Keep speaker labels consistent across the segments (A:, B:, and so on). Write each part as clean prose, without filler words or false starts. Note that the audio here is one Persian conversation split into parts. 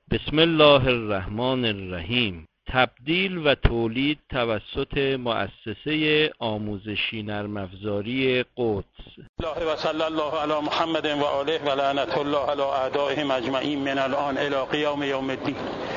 A: بسم الله الرحمن الرحیم. تبدیل و تولید توسط مؤسسه آموزشی نرم افزاری قدس.
B: الله و صلی الله علی محمد و آله و لعنت الله علی اعدائهم اجمعین من الان الی قیام یوم الدین.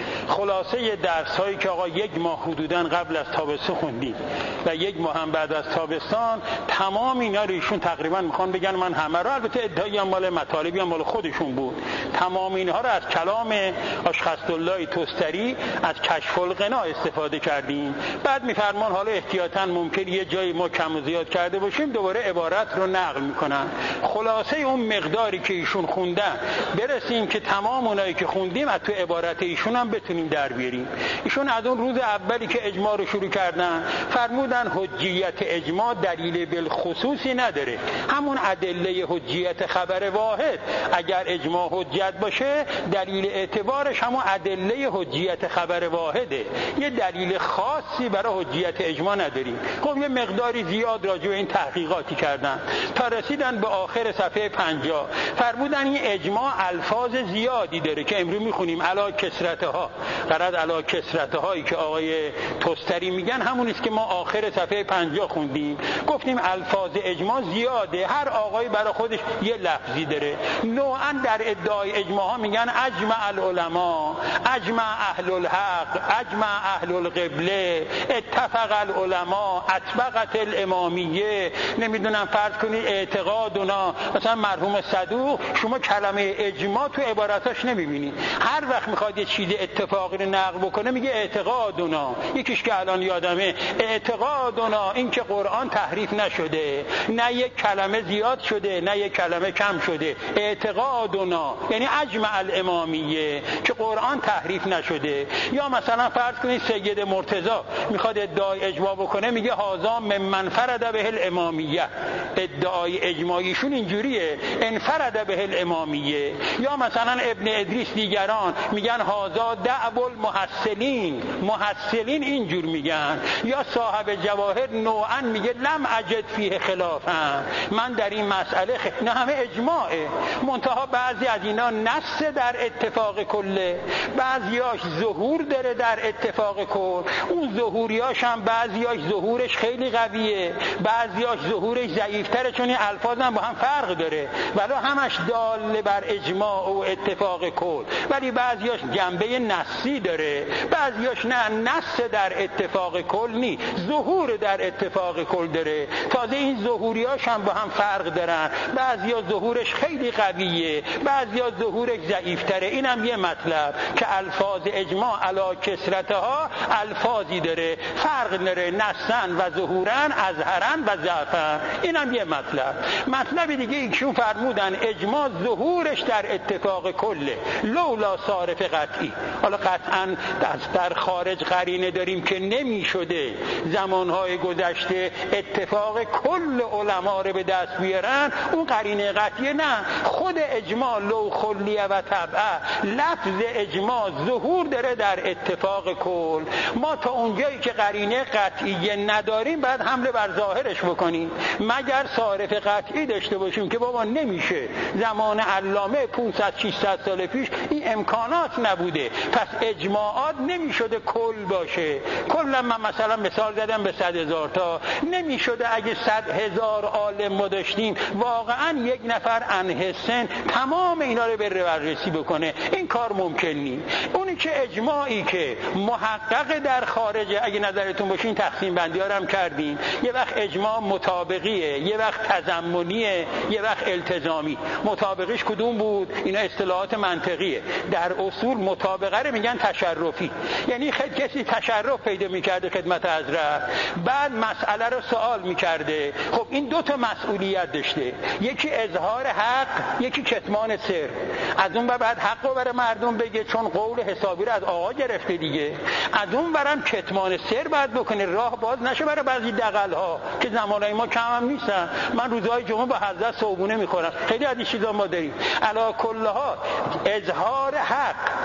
B: خلاصه درس هایی که آقا یک ماه حدوداً قبل از تابستون خوندیم و یک ماه هم بعد از تابستان، تمام اینا رو ایشون تقریبا میخوان بگن، من همه رو، البته ادعایی هم مال مطالبی هم مال خودشون بود، تمام اینها رو از کلام آشخص‌الله توستری از کشف الغنا استفاده کردیم. بعد میفرمان حالا احتیاطاً ممکن یه جایی ما کم و زیاد کرده باشیم، دوباره عبارت رو نقل میکنن. خلاصه اون مقداری که ایشون خوندن برسیم که تمام اونایی که خوندیم از تو عبارت ایشون هم بتونیم در بیاریم. ایشون از اون روز اولی که اجماع رو شروع کردن فرمودن حجیت اجماع دلیل بالخصوصی نداره، همون ادله حجیت خبر واحد اگر اجماع حجت باشه دلیل اعتبارش همون ادله حجیت خبر واحده، یه دلیل خاصی برای حجیت اجماع نداریم. خب یه مقداری زیاد راجع به این تحقیقاتی کردن تا رسیدن به آخر صفحه 50. فرمودن این اجماع الفاظ زیادی داره که امروز میخونیم، علا کسرتها، قرد علا کسرتهایی که آقای توستری میگن همون است که ما آخر صفحه 50 خوندیم. گفتیم الفاظ اجماع زیاده، هر آقایی برای خودش یه لفظی داره. نوعا در ادعای اجماع ها میگن اجمع العلماء، اجمع اهل الحق، اجمع اهل القبله، اتفق العلماء، اطبقت الامامیه. نمیدونم فرض کنید اعتقادنا، مثلا مرحوم صدوق، شما کلمه اجماع تو عباراتش نمیبینید، هر وقت میخواد یه چیز اتفاقی رو نقل بکنه میگه اعتقادنا. یکیش که الان یادمه، اعتقادنا این که قرآن تحریف نشده، نه یک کلمه زیاد شده نه یک کلمه کم شده. اعتقادنا یعنی اجمع الامامیه که قرآن تحریف نشده. یا مثلا فرض کنید سید مرتضی میخواد ادعای اجماع بکنه میگه هذا ممن فرد به الامامیه، ادعای اجماعیشون اینجوریه، انفرد به الامامیه. یا مثلا ابن ادریس دیگران میگن هذا دعب المحصلین، محصلین اینجور میگن. یا صاحب جواهر نوعا میگه لم اجد فیه خلافا، من در این مسئله نه همه اجماعه، منتها بعضی از اینا نص در اتفاق کله، بعضیاش ظهور داره در اتفاق کل. اون ظهوریاش هم بعضیاش ظهورش خیلی قویه، بعضیاش ظهورش ضعیفتره، چون این الفاظ هم با هم فرق داره، ولی همش دال بر اجماع و اتفاق کل. ولی بعضیاش جنبه نصی داره، بعضیاش نه نص در اتفاق کل نی، ظهور در اتفاق کل داره. تازه این ظهوریاش هم با هم فرق دارن، بعضیا ظهورش خیلی قویه، بعضیا ظهورش ضعیفتره. اینم یه مطلب که الفاظ اجماع علا کسرتها الفاظی داره، فرق داره نصن و ظهورن، اظهرن و ضعفن. اینم یه مطلب. مطلب دیگه ایشون فرمودن اجماع ظهورش در اتفاق کله، لولا صارف قطعی. حالا قطعا در خارج قرینه داریم که نمی شده زمانهای گذشته اتفاق کل علما رو به دست بیارن، اون قرینه قطعی نه. خود اجماع لو خلیه و طبعه، لفظ اجماع ظهور داره در اتفاق کل. ما تا اونجایی که قرینه قطعی نداریم بعد حمله بر ظاهرش بکنیم، مگر صارف قطعی داشته باشیم که بابا نمیشه، زمان علامه 500-600 سال پیش این امکانات نبوده، پس اجماعات نمیشده کل باشه. کلا من مثلا مثال زدم به 100,000 تا، نمیشده اگه 100,000 عالم ما داشتیم واقعا یک نفر انحه سن تمام اینا رو بره بررسی بکنه، این کار ممکن نیست. اونی که اجماعی که محقق در خارجه، اگه نظرتون باشه این تقسیم بندی ها رو هم کردیم، یه وقت اجماع مطابقیه، یه وقت تضمنیه، یه وقت التزامی. مطابقیش کدوم بود؟ اینا اصطلاحات منطقیه. در اصول مطابقه رو میگن تشرفی، یعنی کسی تشرف پیدا میکرده خدمت حضرت، بعد مسئله رو سوال میکرده. خب این دو تا مسئولیت داشته، یکی اظهار حق، یکی کتمان سر. از اون بعد حق رو برای مردم بگه چون قول حسابی رو از آقا گرفته دیگه، از اون برم کتمان سر باید بکنه، راه باز نشه برای بعضی دغل ها که زمانای ما کم هم نیستن. من روزهای جمعه با حضرت صبحونه میخورم، خیلی از این چیزا ما داریم. علی کل ها اظهار حق،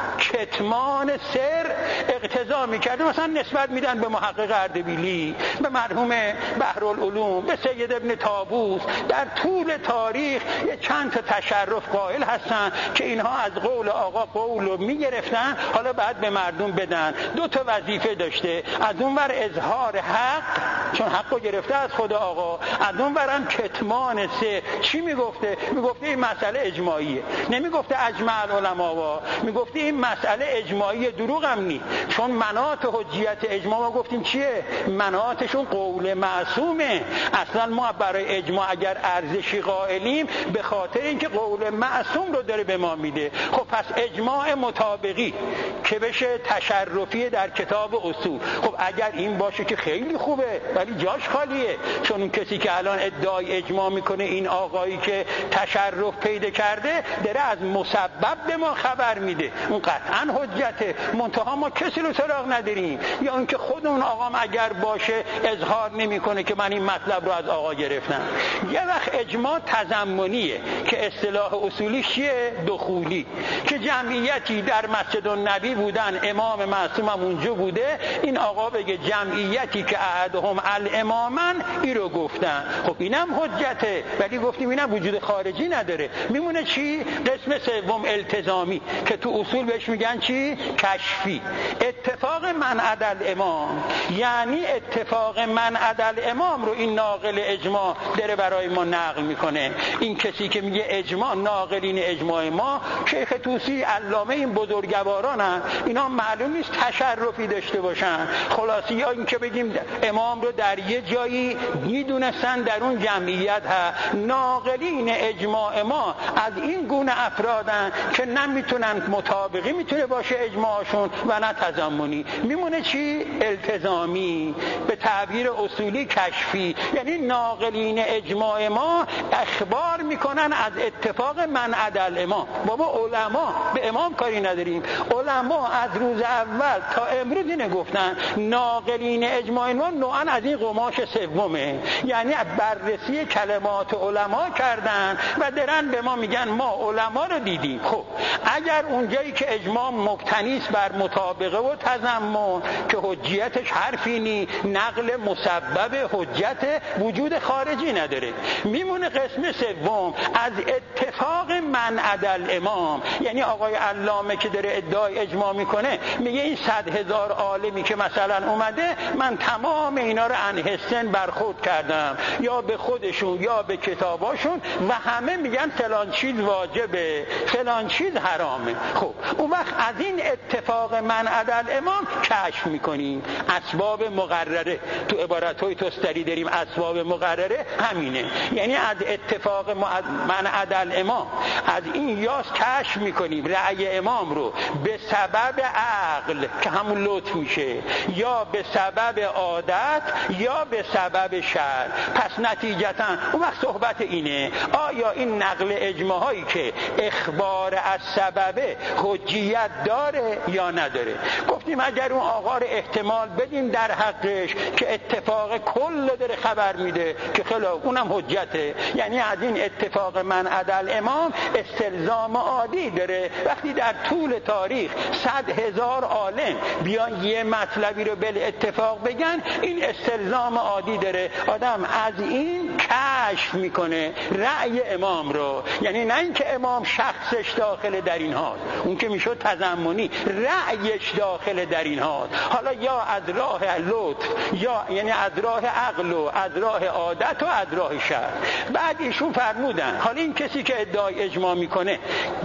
B: کتمان سر اقتضا میکرده، مثلا نسبت میدن به محقق اردبیلی، به مرحوم بحرالعلوم، به سید ابن طاووس. در طول تاریخ یه چند تا تشرف قائل هستن که اینها از قول آقا قول رو میگرفتن، حالا بعد به مردم بدن. دو تا وظیفه داشته، از اون ور اظهار حق، چون حق رو گرفته از خدا آقا، از اون ورم کتمان سر. چی میگفته؟ میگفته این مسئله اجماعیه، نمیگفته اجماع العلماء، میگفته این مسئله اجماعی. دروغ هم نی، چون مناط حجیت اجماع ما گفتیم چیه؟ مناطشون قول معصومه. اصلا ما برای اجماع اگر ارزشی قائلیم به خاطر اینکه قول معصوم رو داره به ما میده. خب پس اجماع مطابقی که بشه تشرفی در کتاب اصول، خب اگر این باشه که خیلی خوبه، ولی جاش خالیه، چون اون کسی که الان ادعای اجماع میکنه، این آقایی که تشرف پیدا کرده، داره از مسبب به ما خبر میده، اون قطعا حجته. منتها ما کسی رو سراغ نداریم، یا اینکه خود اون آقام اگر باشه اظهار نمیکنه که من این مطلب رو از آقا گرفتم. یه وقت اجماع تضمنیه که اصطلاح اصولی چیه؟ دخولی، که جمعیتی در مسجد النبی بودن، امام معصوم هم اونجا بوده، این آقا بگه جمعیتی که احدهم الامامن، این رو گفتن. خب اینم حجته، ولی گفتیم اینم وجود خارجی نداره. میمونه چی؟ قسم سوم التزامی، که تو اصول بهش میگن چی؟ کشفی. اتفاق من عدل امام، یعنی اتفاق من عدل امام رو این ناقل اجماع داره برای ما نقل میکنه. این کسی که میگه اجماع، ناقلین اجماع ما شیخ طوسی، علامه، این بزرگوارانن، اینا معلوم نیست تشرفی داشته باشن. خلاصی یا این که بگیم امام رو در یه جایی میدونستن در اون جمعیت ها. ناقلین اجماع ما از این گونه افرادن که نمیتونن مطابقی میتونه باشه اجماعشون و نه تضمنی. میمونه چی؟ التزامی، به تعبیر اصولی کشفی. یعنی ناقلین اجماع ما اخبار میکنن از اتفاق من عدل امام. بابا علما به امام کاری نداریم، علما از روز اول تا امروز اینه گفتن ناقلین اجماع ما نوعا از این قماش سومه، یعنی بررسی کلمات علما کردن و درن به ما میگن ما علما رو دیدیم. خب اگر اونجایی که اجماع مبتنی است بر مطابقه و تضمن که حجیتش حرفی نی، نقل مسبب حجت وجود خارجی نداره، میمونه قسم سوم از اتفاق من عدل امام. یعنی آقای علامه که داره ادعای اجماع میکنه، میگه این 100,000 عالمی که مثلا اومده، من تمام اینا رو انحسن برخورد کردم، یا به خودشون یا به کتاباشون، و همه میگن فلان چیز واجبه، فلان چیز حرامه. خب اون وقت از این اتفاق من عدل امام کشف میکنیم. اسباب مقرره، تو عبارت‌های توستری داریم اسباب مقرره همینه، یعنی از اتفاق من عدل امام، از این یاس کشف میکنیم رأی امام رو به سبب عقل که همون لطف میشه، یا به سبب عادت، یا به سبب شرع. پس نتیجتا اون وقت صحبت اینه، آیا این نقل اجماع هایی که اخبار از سبب حجیت داره یا نداره؟ گفتیم اگر اون آقا رو احتمال بدیم در حقش که اتفاق کل داره خبر میده که خلا اونم حجته، یعنی از این اتفاق من عدل امام استلزام عادی داره. وقتی در طول تاریخ 100,000 عالم بیان یه مطلبی رو بل اتفاق بگن، این استلزام عادی داره. آدم از این کشف میکنه رأی امام رو، یعنی نه اینکه امام شخصش داخل در این حال، اون که میشد تضمنی، رأیش داخل در این حال. حالا یا از راه لطف، یا یعنی از راه عقل و از راه عادت و از راه شرع. بعد ایشون فرمودن حالا این کسی که ادعای اجماع میکنه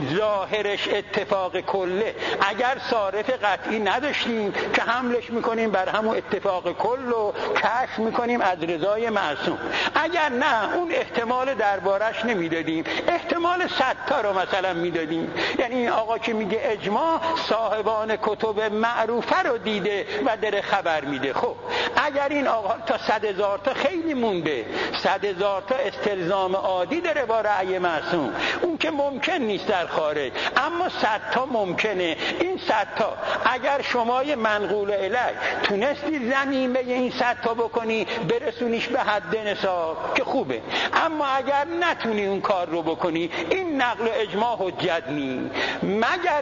B: ظاهرش اتفاق کله، اگر صارف قطعی نداشتیم که حملش میکنیم بر همون اتفاق کل و کشف میکنیم از رضای معصوم. اگر نه اون احتمال دربارش نمیدادیم، احتمال 100 تا رو مثلا میدادیم. یعنی این آقا که میگه اجماع، صاحبان کتب معروفه رو دیده و داره خبر میده. خب اگر این آقا تا 100,000 تا خیلی مونده، 100,000 تا استلزام عادی داره با رأی معصوم، اون که ممکن نیست در خارج، اما 100 تا ممکنه. این 100 تا اگر شمای منقول الیک تونستی ضمیمه این 100 تا بکنی برسونیش به حد نصاب که خوبه، اما اگر نتونی اون کار رو بکنی، این نقل اجماع حجت نی، مگر چی؟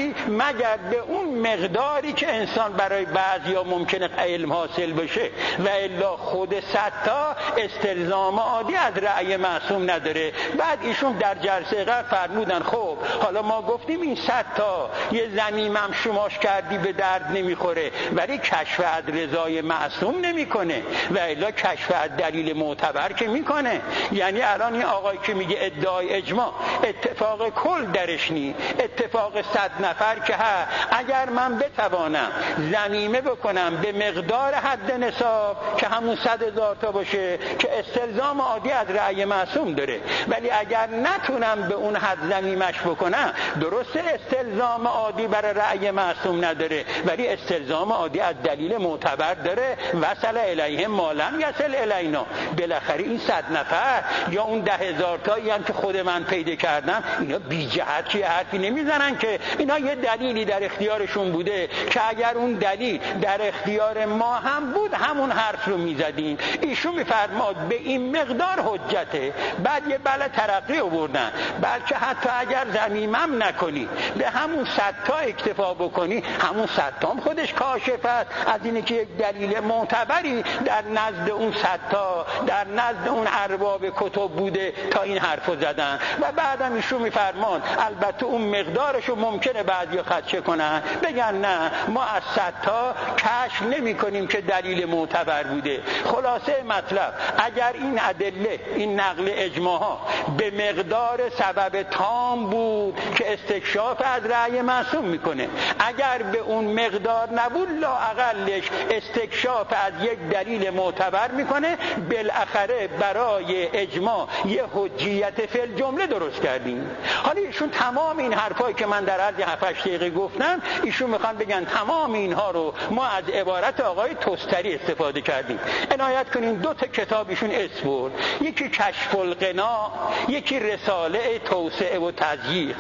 B: ولی مگر به اون مقداری که انسان برای بعضیا ممکنه علم حاصل بشه و الا خود 100 تا استلزام عادی از رأی معصوم نداره. بعد ایشون در جلسه قبل فرمودن خب حالا ما گفتیم این 100 تا یه زمیمم شماش کردی به درد نمیخوره، ولی کشف از رضای معصوم نمیکنه و الا کشف از دلیل معتبر که میکنه. یعنی الان این آقای که میگه ادعای اجماع اتفاق کل درش نی، اتفاق 100 نفر که اگر من بتوانم ضمیمه بکنم به مقدار حد نصاب که همون 100,000 تا باشه که استلزام عادی از رأی معصوم داره، ولی اگر نتونم به اون حد ضمیمش بکنم، درسته استلزام عادی برای رأی معصوم نداره ولی استلزام عادی از دلیل معتبر داره. وصل الیهم ما لم یصل الینا. بالاخره این 100 نفر یا اون 10,000 تایی هم که خود من پیدا کردم، اینا بی جهت که حرفی نمیزنن که، اینا یه دلیلی در اختیارشون بوده که اگر اون دلیل در اختیار ما هم بود همون حرف رو میزدیم. ایشون میفرماد به این مقدار حجته. بعد یه بله ترقی آوردن، بلکه حتی اگر ضمیمم نکنی به همون 100 تا اکتفا بکنی، همون 100 تا هم خودش کاشف است از اینه که یک دلیل معتبری در نزد اون 100 تا در نزد اون ارباب کتب بوده تا این حرفو زدن. و بعدم ایشون میفرمان البته اون مقدارشو ممکنه بعضیا خدشه کنن، بگن نه ما از 100 تا کشف نمی کنیم که دلیل معتبر بوده. خلاصه مطلب اگر این ادله، این نقل اجماع ها به مقدار سبب تام بود که استکشاف از رأی معصوم میکنه، اگر به اون مقدار نبود لااقلش استکشاف از یک دلیل معتبر میکنه، بالاخره برای اجماع یه حجیت فی الجمله درست کردیم. حالا ایشون تمام این حرفایی که من در عرض 7-8 دقیقه گفتم، ایشون میخوان بگن تمام اینها رو ما از عبارت آقای توستری استفاده کردیم. عنایت کنین 2 تا کتاب ایشون اسم برد، یکی کشف القناع، یکی رساله توسعه و تضییق.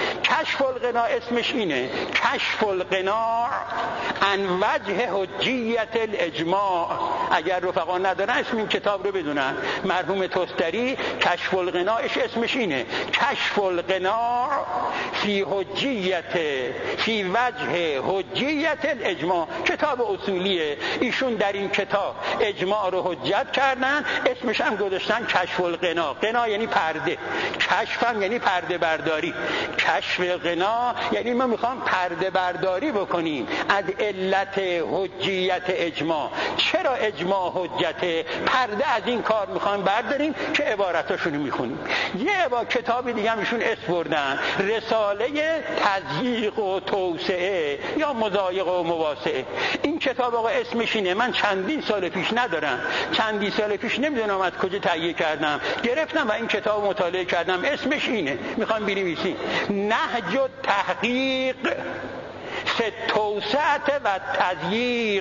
B: کشف القناع اسمش اینه، کشف القناع عن وجه حجیت الاجماع. اگر رفقا ندارن اسم این کتاب رو بدونن، مرحوم توستری کشف القناعش اسمش اینه، کشف القناع فی وجه حجیت الاجماع. کتاب اصولیه. ایشون در این کتاب اجماع رو حجت کردن، اسمش هم گذاشتن کشف القناع. قناع یعنی پرده، کشف هم یعنی پرده برداری. کشف القناع یعنی ما میخوام پرده برداری بکنیم از علت حجیت اجماع. چرا اجماع حجته؟ پرده از این کار میخوام برداریم که عبارتاشونو میخونیم. یه کتابی دیگه هم ایشون اسم بردن، رساله تضییق و توسعه یا مضایقه و مواسعه. این کتاب آقا اسمش اینه. من چندین سال پیش ندارم، چندین سال پیش نمیدونم از کجا تهیه کردم، گرفتم و این کتاب مطالعه کردم. اسمش اینه، میخوام بنویسیم نهج التحقیق فی التوسعه و تضییق.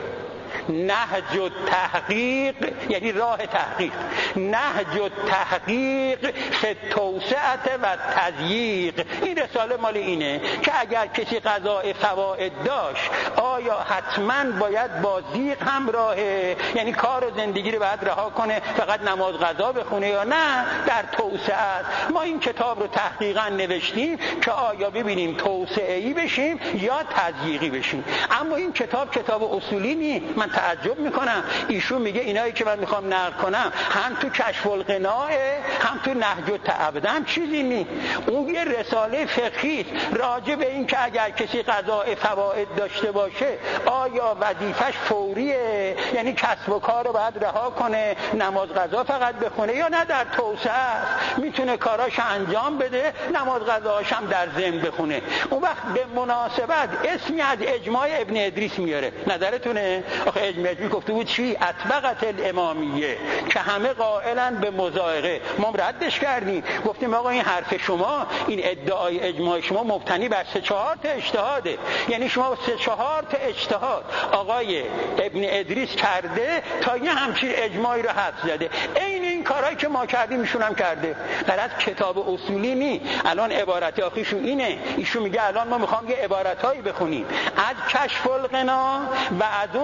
B: نهج التحقیق یعنی راه تحقیق، نهج التحقیق فی التوسعه و تضییق. این رساله مال اینه که اگر کسی قضاء فوائد داشت، آیا حتما باید با ضیق همراهه، یعنی کار و زندگی رو باید رها کنه فقط نماز قضا بخونه، یا نه در توسعه است. ما این کتاب رو تحقیقا نوشتیم که آیا ببینیم توسعه‌ای بشیم یا تضییقی بشیم. اما این کتاب اصولی نیست. من تعجب میکنم ایشون میگه اینایی که من میخوام نقل کنم هم تو کشف القناع هم تو نهج التعبد چیزی نیست. اون یه رساله فقهی راجع به این که اگر کسی قضاء فوائد داشته باشه آیا وظیفش فوریه، یعنی کسب و کار رو باید رها کنه، نماز قضا فقط بخونه، یا نه در توسعه است میتونه کاراش انجام بده، نماز قضاش هم در ضمن بخونه. اون وقت به مناسبت اسمی از اجماع ابن ادریس میاره. نظرتونه؟ آخه اجماع گفته بود چی؟ اطبقت الامامیه که همه قائلن به مضایقه. ما ردش کردیم، گفتیم آقا این حرف شما، این ادعای اجماع شما مبتنی بر 3-4 تا اجتهاده. یعنی شما 3-4 تا اجتهاد آقای ابن ادریس کرده تا یه همچین اجماعی رو حد زده. این کارهایی که ما کردیم ایشون هم کرده. غلط کتاب اصولی نی. الان عبارت آخیشون اینه. ایشون میگه الان ما میخوام یه عبارتایی بخونیم از کشف القناع و از اون رساله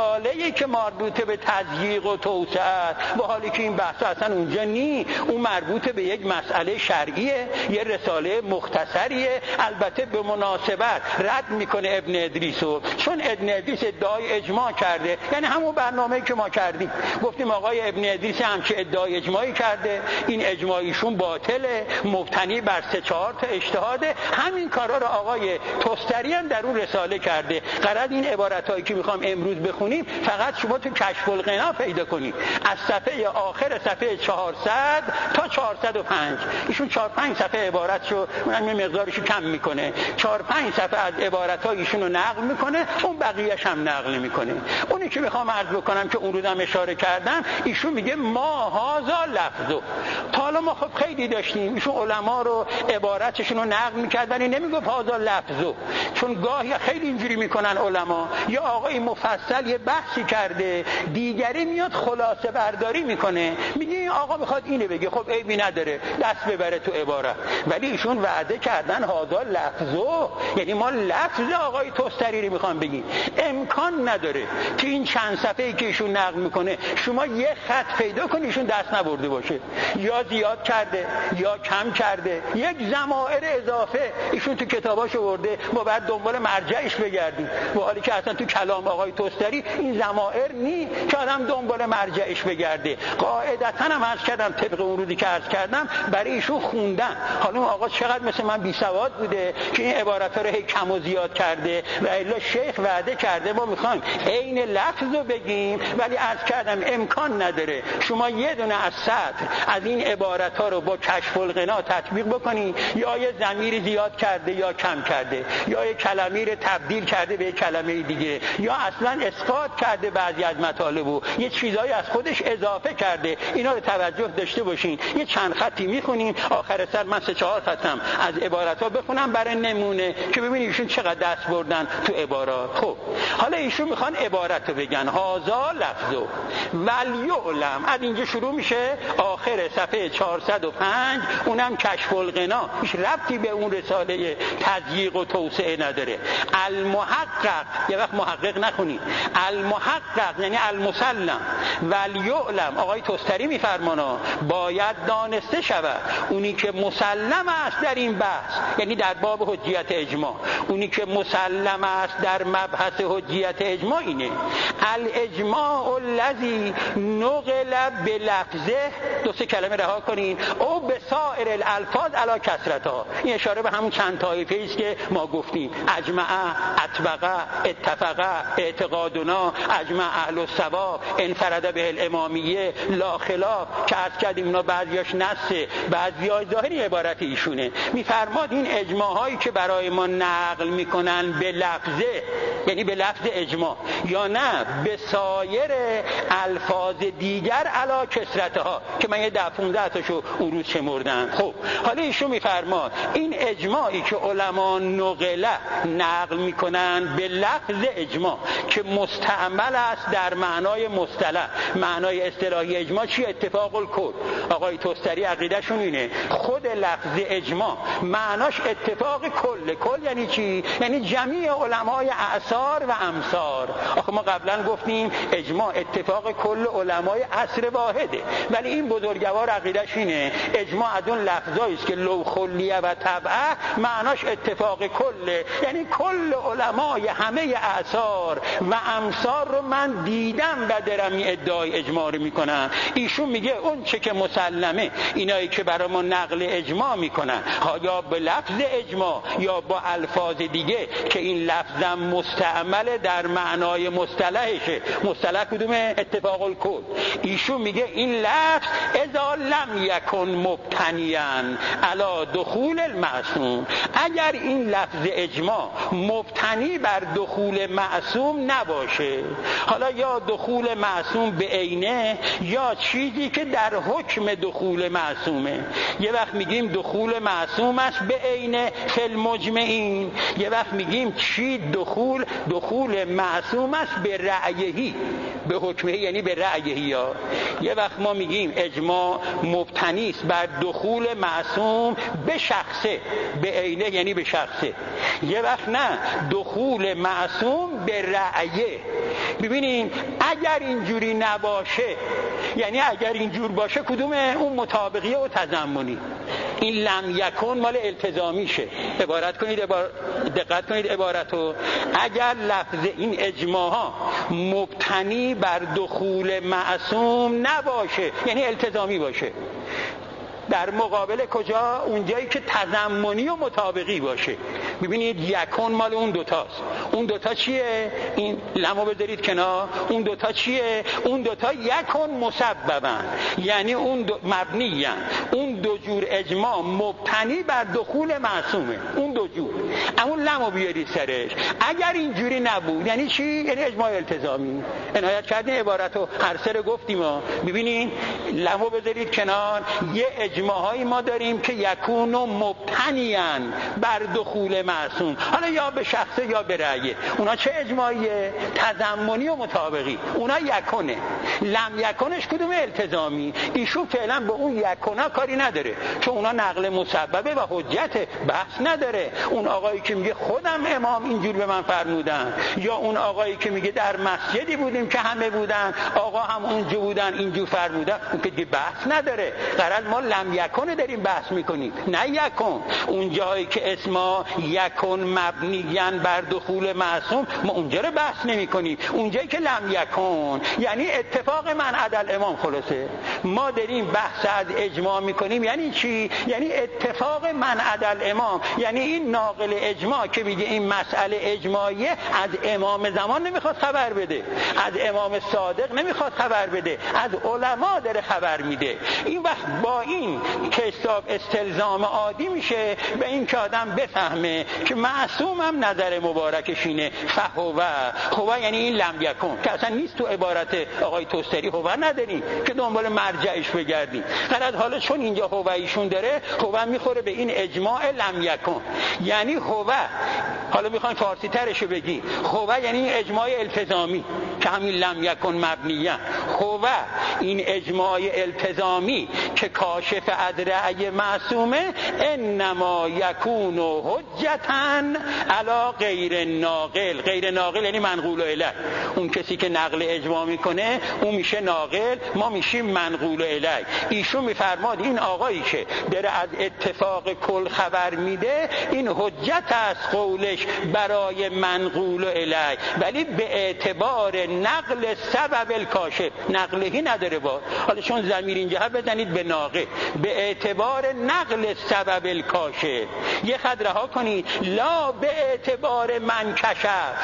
B: رساله‌ای که مربوط به تضییق و توسعه، با حالی که این بحث اصلا اونجا نی، اون مربوط به یک مسئله شرعیه، یه رساله مختصریه. البته به مناسبت رد میکنه ابن ادریسو، چون ابن ادریس ادعای اجماع کرده، یعنی همون برنامه‌ای که ما کردیم، گفتیم آقای ابن ادریس هم که ادعای اجماعی کرده، این اجماعیشون باطله، مبتنی بر 3-4 تا اجتهاده. همین کارا رو آقای توستری هم در اون رساله کرده. غرض این عبارتایی که میخوام امروز بخونیم فقط شما تو کشف الغنا پیدا کنید، از صفحه آخر صفحه 400 تا 405. ایشون 4-5 صفحه عبارتشو من مقدارشو کم میکنه، 4-5 صفحه از عبارتای ایشون رو نقل میکنه، اون بقیه‌اش هم نقل میکنه. اونی که میخوام عرض بکنم که اون روزم اشاره کردم، ایشون میگه ما هذا لفظو. تا حالا ما خب خیلی داشتیم ایشون علما رو عبارتشون رو نقل میکرد ولی نمیگفت هذا لفظو، چون گاهی خیلی اینجوری میکنن علما، یا آقای مفصل یه بحثی کرده، دیگری میاد خلاصه برداری میکنه، میگه این آقا میخواد اینو بگه، خب عیبی نداره دست ببره تو عبارت. ولی ایشون وعده کردن هذا لفظو، یعنی ما لفظ آقای توستری رو میخوام بگیم. امکان نداره که این چند صفحه‌ای که ایشون نقل میکنه شما یه خط پیدا کنی ایشون دست نبرده باشه، یا زیاد کرده یا کم کرده، یک ضمائر اضافه ایشون تو کتاباش آورده، ما بعد دنبال مرجعش بگردیم، با حالی که اصلا تو کلام آقای توستری این ضمائر نی که آدم دنبال مرجعش بگرده. قاعدتاً هم عرض کردم طبق اون روزی که عرض کردم برای ایشون خوندن. حالا اون آقا چقدر مثل من بی سواد بوده که این عبارات رو هی کم و زیاد کرده، و الا شیخ وعده کرده ما میخوایم عین لفظ رو بگیم، ولی عرض کردم امکان نداره شما یه دونه از سطر از این عبارت ها رو با کشف الغنا تطبیق بکنی، یا یه ضمیر زیاد کرده یا کم کرده، یا یه کلمه رو تبدیل کرده به یه کلمه دیگه، یا اصلا اسقاط کرده بعضی از مطالب و یه چیزایی از خودش اضافه کرده. اینا رو توجه داشته باشین. یه چند خطی میخونیم، آخر سر من 3-4 خطم از عبارت ها بخونم برای نمونه که ببینید ایشون چقدر دست بردن تو عبارات. خب حالا ایشون میخوان عبارت رو بگن هذا لفظو ولیعلم، از اینجا شروع میشه آخر صفحه 405، اونم کشف الغنا، هیچ ربطی به اون رساله تضییق و توسعه نداره. المحقق، یه وقت محقق نخونید، المحقق یعنی المسلم، ولیعلم آقای توستری میفرمانا باید دانسته شود اونی که مسلم است در این بحث، یعنی در باب حجیت اجماع، اونی که مسلم است در مبحث حجیت اجماع اینه الاجماع الذی نقل بلفظه، 2-3 کلمه رها کنین، او به سایر الالفاظ علی کثرتها. این اشاره به همون چند طایفه است که ما گفتیم، اجمع، اطبق، اتفق، اعتقادنا، اجمع اهل الصواب، انفرد به الامامیه، لا خلاف، که عرض کردیم اینا بعضیاش نصه بعضیاش ظاهری عبارت ایشونه. میفرماد این اجماع هایی که برای ما نقل میکنن به لفظه، یعنی به لفظ اجماع، یا نه به سایر الفاظ دیگر علی کثرتها، که من یه 10-15 تاشو اون روز شمردم. خب حالا ایشون میفرماد این اجماعی که علما نقل میکنن به لفظ اجماع که مستعمل است در معنای مصطلح، معنای اصطلاحی اجماع چی؟ اتفاق الکل. آقای توستری عقیدهشون اینه خود لفظ اجماع معناش اتفاق کل. کل یعنی چی؟ یعنی جمیع علمای اعصار و امصار. آخه ما قبلا گفتیم اجماع اتفاق کل علمای عصر واحده، ولی این بزرگوار عقیدهش اینه اجماع از اون لفظایی است که لو خلیه و تبعه معناش اتفاق کله، یعنی کل علمای همه اعصار و امصار رو من دیدم و دارم این ادعای اجماع رو میکنم. ایشون میگه اون چه که مسلمه، اینایی که برای ما نقل اجماع میکنن یا به لفظ اجماع یا با الفاظ دیگه که این لفظم مستعمل در معنای مصطلحشه. مصطلح کدومه؟ اتفاق الکل. ایشون میگه این لفظ اذا لم یکن مبتنیاً علی دخول المعصوم، اگر این لفظ اجماع مبتنی بر دخول معصوم نباشه، حالا یا دخول معصوم به عینه یا چیزی که در حکم دخول معصومه. یه وقت میگیم دخول معصوم است به عینه فی المجمعین، یه وقت میگیم چی دخول دخول معصوم است به رأیهی، به حکمه یعنی به رأیهی. ها یه وقت ما میگیم اجماع مبتنی است بر دخول معصوم به شخصه، به عینه یعنی به شخصه. یه وقت نه، دخول معصوم به رأیه. ببینیم اگر اینجوری نباشه، یعنی اگر اینجور باشه کدومه؟ اون مطابقیه و تضمنی. این لم یکن مال التزامیشه. دقت کنید عبارتو. اگر لفظ این اجماع ها مبتنی بر دخول معصوم نباشه، یعنی التزامی باشه، در مقابل کجا؟ اونجایی که تضمنی و مطابقی باشه. ببینید یکون مال اون دوتاست. اون دوتا چیه؟ این لمو بذارید کنار. اون دوتا چیه؟ اون دوتا یکون مسببن، یعنی اون مبنیان. اون دو جور اجماع مبتنی بر دخول معصومه، اون دو جور. اما لمو بیارید سرش. اگر اینجوری نبود یعنی چی؟ یعنی اجماع التزامی. عنایت کردین عبارتو هر سر گفتیم ها. ببینید لمو بذارید کنار. یه اجماعایی ما داریم که یکونو مبتنیان بر دخول معصوم، حالا یا به شخصه یا به رأیه. اونا چه اجماعیه؟ تضمنی و مطابقی. اونا یکونه. لم یکنش کدوم؟ التزامی. ایشون فعلا به اون یکونا کاری نداره، چون اونا نقل مسببه و حجت، بحث نداره. اون آقایی که میگه خودم امام اینجور به من فرمودن، یا اون آقایی که میگه در مسجدی بودیم که همه بودن، آقا هم اونجا بودن اینجور فرمودن، اون که دیگه بحث نداره. غرض ما لم یکون داریم بحث میکنیم، نه یکون. اون جایی که اسما یکون مبنیان بر دخول معصوم، ما اونجا رو بحث نمی کنیم. اونجایی که لم یکون یعنی اتفاق من عدل امام. خلاصه ما داریم بحث از اجماع میکنیم. یعنی چی؟ یعنی اتفاق من عدل امام، یعنی این ناقل اجماع که میگه این مسئله اجماعیه، از امام زمان نمیخواد خبر بده، از امام صادق نمیخواد خبر بده، از علما داره خبر میده. این وقت با این که حساب استلزام عادی میشه به این که آدم بفهمه که معصوم هم نظر مبارکش اینه. هو یعنی این لم یکن که اصلا نیست تو عبارت آقای توستری. هو نداریم که دنبال مرجعش بگردیم. غرض حالا چون اینجا هو ایشون داره، هو میخوره به این اجماع لم یکن. یعنی هو، حالا میخوایم فارسی ترشو بگیم، هو یعنی اجماع التزامی که همین لم یکن مبنیه. هو این اجماع التزامی که کاشف از رأی معصومه، انما یکون حجتن علی غیر ناقل. غیر ناقل یعنی منقول الیه. اون کسی که نقل اجماع میکنه اون میشه ناقل، ما میشیم منقول الیه. ایشون میفرماد این آقایی که داره از اتفاق کل خبر میده، این حجت است قولش برای منقول الیه، ولی به اعتبار نقل سبب الکاشف. نقلهی نداره با، حالا چون ضمیر اینجا بزنید به ناقل، به اعتبار نقل سبب الکاشف. یه خط رها کنید، لا به اعتبار من کشف.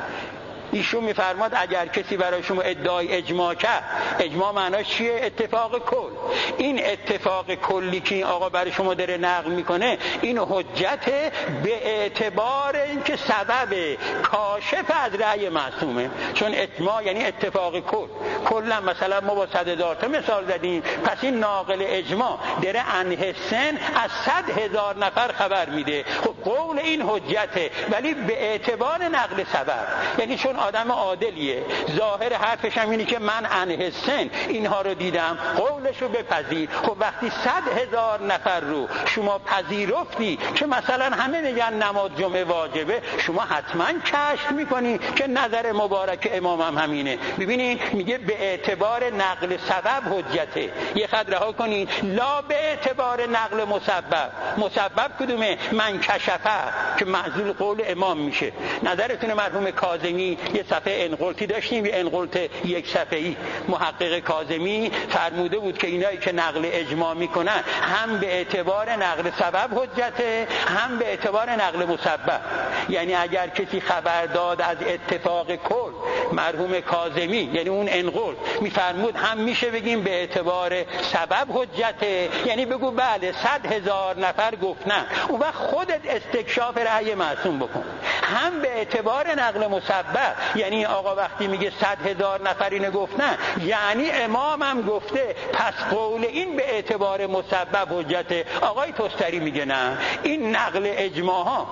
B: ایشون میفرماد اگر کسی برای شما ادعای اجماع کرد، اجماع معناش چیه؟ اتفاق کل. این اتفاق کلی که این آقا برای شما داره نقل میکنه، این حجت به اعتبار اینکه سبب کاشف از رأی معصومه. چون اجماع یعنی اتفاق کل. کلا مثلا ما با 100,000 تا مثال زدیم، پس این ناقل اجماع داره انه سن از 100,000 نفر خبر میده. خب قول این حجته، ولی به اعتبار نقل سبب. یعنی چون آدم عادلیه، ظاهر حرفش هم اینه که من انه سن اینها رو دیدم، قولش رو بپذیر. خب وقتی 100,000 نفر رو شما پذیرفتی که مثلا همه میگن نماز جمعه واجبه، شما حتما کشف میکنی که نظر مبارک امام هم همینه. ببینید میگه به اعتبار نقل سبب حجته. یه خط رها کنید، لا به اعتبار نقل مسبب. مسبب کدومه؟ من کشفه که معزول قول امام میشه. نظرتون مرحوم کاظمی یه صفحه انقلتی داشتیم، یه انقلت یک صفحه‌ای. محقق کاظمی فرموده بود که اینایی که نقل اجماع میکنن هم به اعتبار نقل سبب حجته، هم به اعتبار نقل مسبب. یعنی اگر کسی خبر داد از اتفاق کل، مرحوم کاظمی یعنی اون انقلت میفرمود هم میشه بگیم به اعتبار سبب حجته، یعنی بگو بله 100,000 نفر گفتن، اون وقت خودت استکشاف رأی معصوم بکن، هم به اعتبار نقل مسبب. یعنی آقا وقتی میگه 100,000 نفر اینو گفتن، یعنی امامم گفته، پس قول این به اعتبار مسبب حجته. آقای توستری میگه نه، این نقل اجماع ها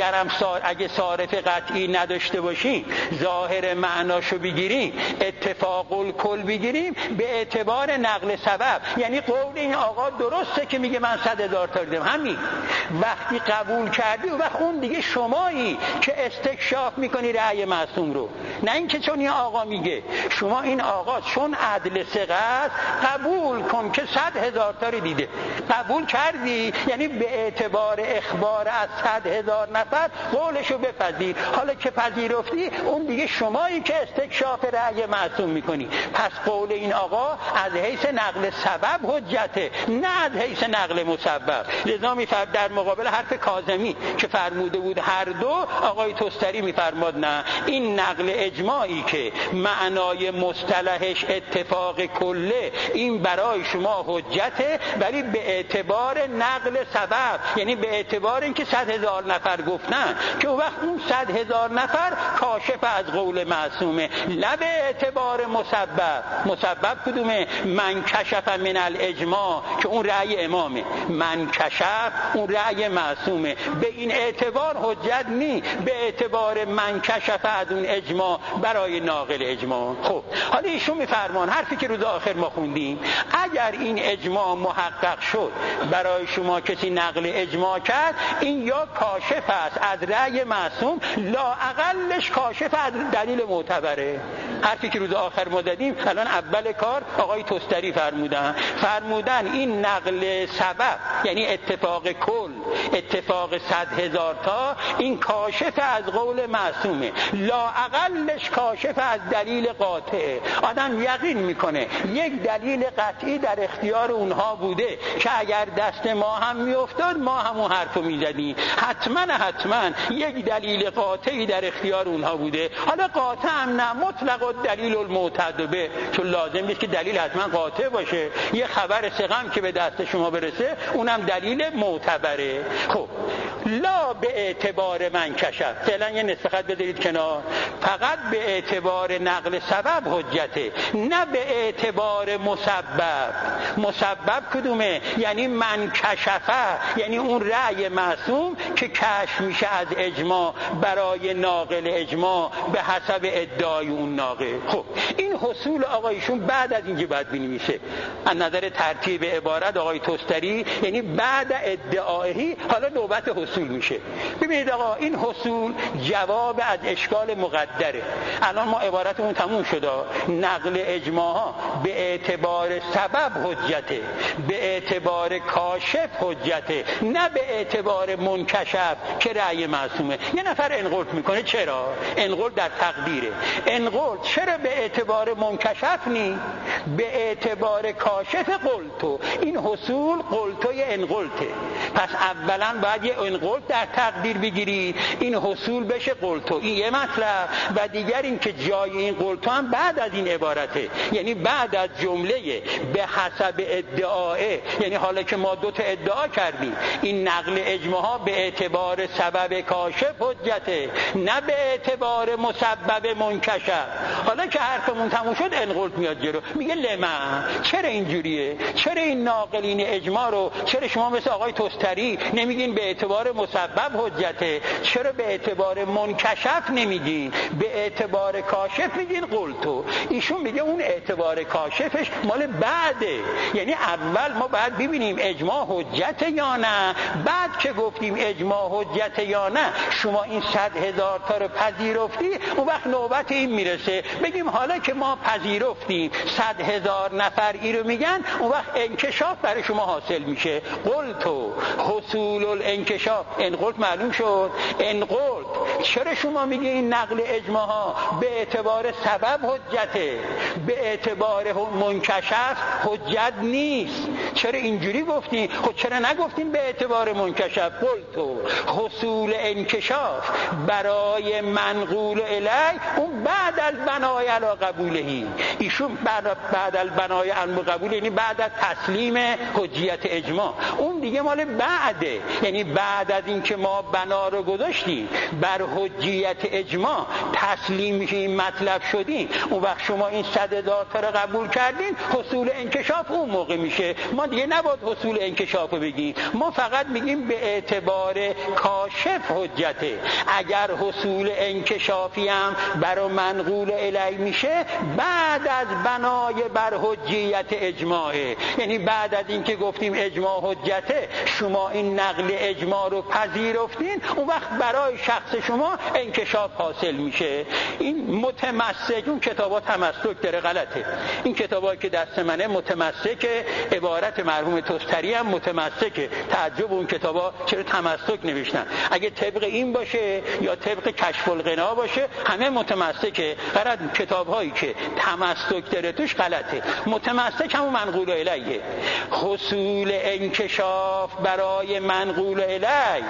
B: اگه صارف قطعی نداشته باشیم، ظاهر معناشو بگیریم، اتفاق الکل بگیریم، به اعتبار نقل سبب. یعنی قول این آقا درسته که میگه من 100,000 تا دیدم، همین. وقتی قبول کردی و اون دیگه شمایی که استکشاف میکنی رأی معصوم رو، نه اینکه چون این آقا میگه. شما این آقا چون عدل ثقه است قبول کن که 100,000 تا رو دیده، قبول کردی، یعنی به اعتبار اخبار از 100,000 نفر قولشو بپذیر. حالا که پذیرفتی، اون دیگه شمایی که استکشاف رأی معصوم میکنی. پس قول این آقا از حیث نقل سبب حجته، نه از حیث نقل مسبب. لذا در مقابل حرف کاظمی که فرموده بود هر دو، آقای توستری میفرماد نه، این نقل اجماعی که معنای مصطلحش اتفاق کله، این برای شما حجته، ولی به اعتبار نقل سبب، یعنی به اعتبار اینکه 100,000 نفر گفتن، که اون وقت اون 100,000 نفر کاشف از قول معصومه، نه به اعتبار مسبب. مسبب کدومه؟ من کشف من الاجماع، که اون رأی امامه، من کشف اون رأی معصومه. به این اعتبار حجت نی، به اعتبار من کشف از اون اجماع برای ناقل اجماع. خب حالا ایشون میفرمان حرفی که روز آخر ما خوندیم، اگر این اجماع محقق شد، برای شما کسی نقل اجماع کرد، این یا کاشف است از رأی معصوم، لااقلش کاشف از دلیل معتبره. حرفی که روز آخر ما دادیم، الان اول کار آقای توستری فرمودن این نقل سبب، یعنی اتفاق کل، اتفاق 100,000 تا، این کاشف از قول معصومه، لااقلش کاشف از دلیل قاطعه. آدم یقین میکنه یک دلیل قطعی در اختیار اونها بوده که اگر دست ما هم میافتاد ما همون حرفو میزدیم. حتما یک دلیل قاطعی در اختیار اونها بوده. حالا قاطع هم نه، مطلق الدلیل المعتدبه، چون لازم نیست که دلیل حتما قاطع باشه. یه خبر ثقه که به دست شما برسه، اونم دلیل معتبره. خب لا به اعتبار من کشف، فعلا یه نصف خط بذارید کنار، فقط به اعتبار نقل سبب حجته، نه به اعتبار مسبب. مسبب کدومه؟ یعنی من کشفه، یعنی اون رأی معصوم که کشف میشه از اجماع برای ناقل اجماع به حسب ادعای اون ناقل. خب این حصول آقایشون بعد از اینکه باید بنویسه از نظر ترتیب عبارت آقای توستری، یعنی بعد ادعایی حالا نوبت حصول میشه. ببینید آقا، این حصول جواب از اشکال مقدره. الان ما عبارتمون تموم شده، نقل اجماع ها به اعتبار سبب حجته، به اعتبار کاشف حجته، نه به اعتبار منکشف که رأی معصومه. یه نفر انقلت میکنه، چرا؟ انقلت در تقدیره. انقلت چرا به اعتبار منکشف نی؟ به اعتبار کاشف قلتو. این حصول قلتوی انقلته. پس اولا باید یه انقلت در تقدیر بگیری، این حصول بشه قلتو. این یه مطلب. و دیگر این که جای این قلتو هم بعد از این عبارته، یعنی بعد از جمله به حسب ادعاه. یعنی حالا که ما دو تا ادعا کردیم، این نقل اجماع ها به اعتبار سبب کاشف حجته، نه به اعتبار مسبب منکشف. حالا که حرفمون تموم شد، انقلت میاد جلو، میگه لما، چرا اینجوریه؟ چرا این ناقلین اجماع رو، چرا شما مثل آقای توستری نمیگین به اعتبار مسبب حجته؟ چرا به اعتبار منکشف نمیگین؟ به اعتبار کاشف میگین قلتو. ایشون میگه اون اعتبار کاشفش مال بعده، یعنی اول ما باید ببینیم اجماع حجته یا نه. بعد که گفتیم اجماع حجته یا نه، شما این 100,000 تا رو پذیرفتی، اون وقت نوبت این میرسه بگیم حالا که ما پذیرفتیم 100,000 نفر ای رو میگن، اون وقت انکشاف برای شما حاصل میشه. قلتو حصول الانکشاف. انقلت معلوم شد. انقلت چرا شما میگی این نقل اجماع ها به اعتبار سبب حجته، به اعتبار منکشف حجت نیست؟ چرا اینجوری گفتین؟ خود چرا نگفتین به اعتبار منکشف؟ قلتو حصول انکشاف برای منقول الی، اون بعد البنای علی قبولهی. ایشون بعد البنای علی قبول یعنی بعد از تسلیم حجیت اجماع. اون دیگه مال بعده، یعنی بعد از این که ما بنا رو گذاشتیم بر حجیت اجماع، تسلیم میشیم، مطلب شدیم، اون وقت شما این 100,000 تا رو قبول کردین، حصول انکشاف اون موقع میشه. ما دیگه نباید حصول انکشاف رو بگیم، ما فقط میگیم به اعتبار کاشف حجته. اگر حصول انکشافی هم برای منقول الی میشه بعد از بنای بر حجیت اجماعه، یعنی بعد از اینکه گفتیم اجماع حجته، شما این نقل اجماع رو پذیرفتین، اون وقت برای شخص شما انکشاف حاصل میشه. این متمسک، اون کتابا تمسک داره، غلطه. این کتابایی که دست منه متمسک، عبارت مرحوم توستری هم متمسکه. تعجب اون کتابا چرا تمسک نوشتن؟ اگه طبق این باشه یا طبق کشف الغنا باشه همه متمسکه. فقط کتاب‌هایی که تمسک داره توش غلطه. متمسک همون منقول الیه. حصول انکشاف برای منقول الی،